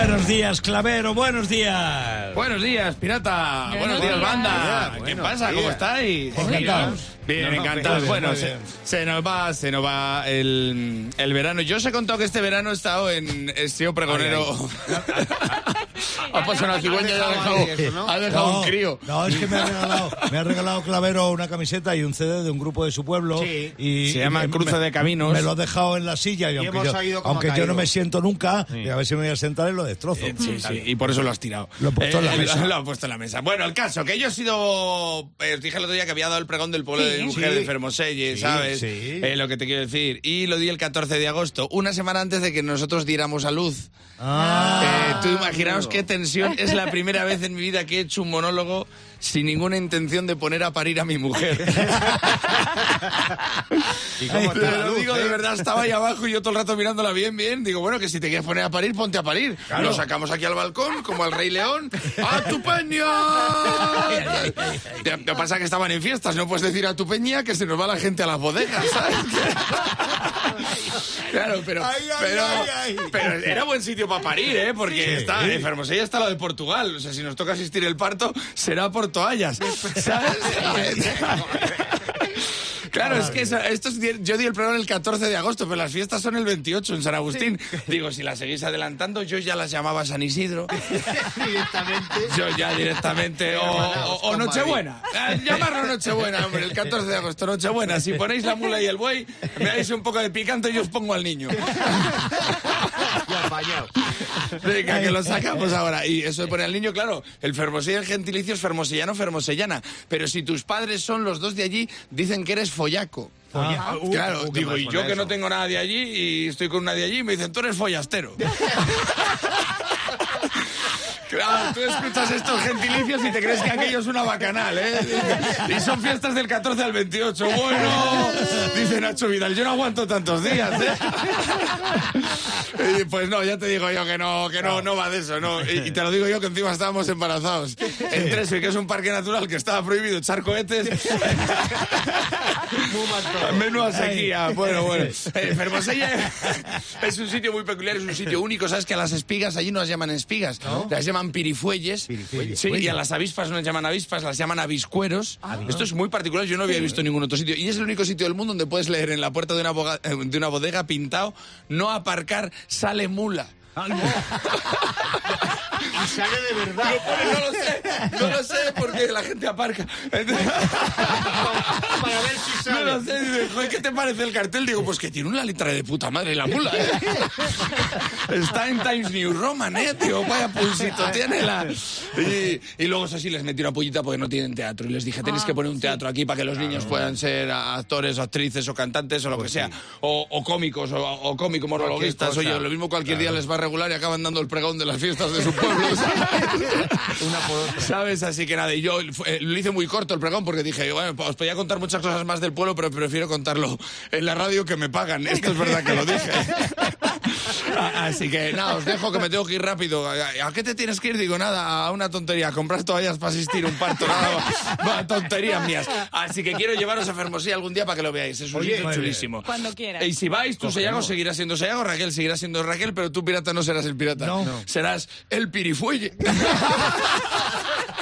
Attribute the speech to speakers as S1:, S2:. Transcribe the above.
S1: Buenos días, Clavero, buenos días.
S2: Buenos días, pirata. Buenos días, banda. ¿Qué pasa? ¿Cómo estáis?
S1: Encantados.
S2: Bien, encantados. Bueno, se nos va el verano. Yo os he contado que este verano he estado en Estío Pregonero. Ha pasado una cigüeña y ha dejado un crío.
S1: No, es que me ha regalado Clavero una camiseta y un CD de un grupo de su pueblo.
S3: Sí.
S1: Y
S2: Se llama Cruce de Caminos.
S1: Me lo ha dejado en la silla y aunque yo no me siento nunca, y a ver si me voy a sentar y lo destrozo.
S2: Sí, y por eso lo has tirado.
S1: Lo he puesto en la mesa.
S2: Lo he puesto en la mesa. Bueno, el caso, que yo he sido... os dije el otro día que había dado el pregón del pueblo de mujer de Fermoselle, ¿sabes?
S1: Sí.
S2: Lo que te quiero decir. Y lo di el 14 de agosto, una semana antes de que nosotros diéramos a luz. Tú imaginaos qué tensión. Es la primera vez en mi vida que he hecho un monólogo sin ninguna intención de poner a parir a mi mujer.
S3: ¿Y cómo
S2: Te lo digo de verdad, estaba ahí abajo y yo todo el rato mirándola bien. Digo, bueno, que si te quieres poner a parir, ponte a parir.
S1: Claro.
S2: Lo sacamos aquí al balcón, como al Rey León. ¡A tu peña! Lo que pasa es que estaban en fiestas, no puedes decir a tu peña que se nos va la gente a las bodegas, ¿sabes? Claro, pero era buen sitio para parir, ¿eh? Porque está, en Fermoselle está lo de Portugal. O sea, si nos toca asistir el parto, será por toallas, ¿sabes? Claro, es que yo di el pregón el 14 de agosto, pero las fiestas son el 28 en San Agustín. Digo, si las seguís adelantando, yo ya las llamaba San Isidro.
S3: Directamente.
S2: Yo ya directamente. O Nochebuena. Llamarlo Nochebuena, hombre, el 14 de agosto, Nochebuena. Si ponéis la mula y el buey, me dais un poco de picante y yo os pongo al niño.
S3: Ya apañado.
S2: Venga, que lo sacamos ahora. Y eso de poner al niño, claro, el Fermoselle, el gentilicio es fermosellano, fermosellana. Pero si tus padres son los dos de allí, dicen que eres follaco. Claro, digo, y yo que no tengo nada de allí y estoy con una de allí, me dicen, tú eres follastero. Claro, tú escuchas estos gentilicios y te crees que aquello es una bacanal, ¿eh? Y son fiestas del 14 al 28. Bueno, dice Nacho Vidal, yo no aguanto tantos días, ¿eh? Y pues no, ya te digo yo que no va de eso, ¿no? Y te lo digo yo que encima estábamos embarazados. En Tresui, que es un parque natural que estaba prohibido echar cohetes. Menuda sequía. Bueno. Fermoselle es un sitio muy peculiar, es un sitio único. ¿Sabes que a las espigas allí no las llaman espigas? ¿No? Las llaman pirifuelles. Sí, y a las avispas no las llaman avispas, las llaman aviscueros. Esto es muy particular, yo no había visto en ningún otro sitio. Y es el único sitio del mundo donde puedes leer en la puerta de una bodega pintado, no aparcar, sale mula.
S3: Y sale de verdad.
S2: No lo sé, porque la gente aparca.
S3: Para ver si sale.
S2: No lo sé, dice, joder, ¿qué te parece el cartel? Digo, pues que tiene una letra de puta madre la mula, ¿eh? Está en Times New Roman, tío, vaya pulsito tiene la... Y luego eso sí, les metí una pullita porque no tienen teatro. Y les dije, tenéis que poner un teatro aquí para que los niños puedan ser actores, o actrices, o cantantes, o lo que sea. O cómicos, o cómicos monologuistas. Oye, lo mismo cualquier día les va a regular y acaban dando el pregón de las fiestas de su pueblo.
S3: Una por otra.
S2: ¿Sabes? Así que nada, y yo lo hice muy corto el pregón porque dije, bueno, os podía contar muchas cosas más del pueblo, pero prefiero contarlo en la radio que me pagan. Esto es verdad que lo dije. Así que nada, os dejo que me tengo que ir rápido. ¿A qué te tienes que ir? Digo, nada, a una tontería, a comprar toallas para asistir a un parto, nada, tonterías mías. Así que quiero llevaros a Fermoselle algún día para que lo veáis. Es un sitio chulísimo.
S4: Cuando quieras.
S2: Y si vais, tú Sayago seguirás siendo Sayago, Raquel seguirá siendo Raquel, pero tú pirata no serás el pirata.
S1: No.
S2: Serás el pirifuelle.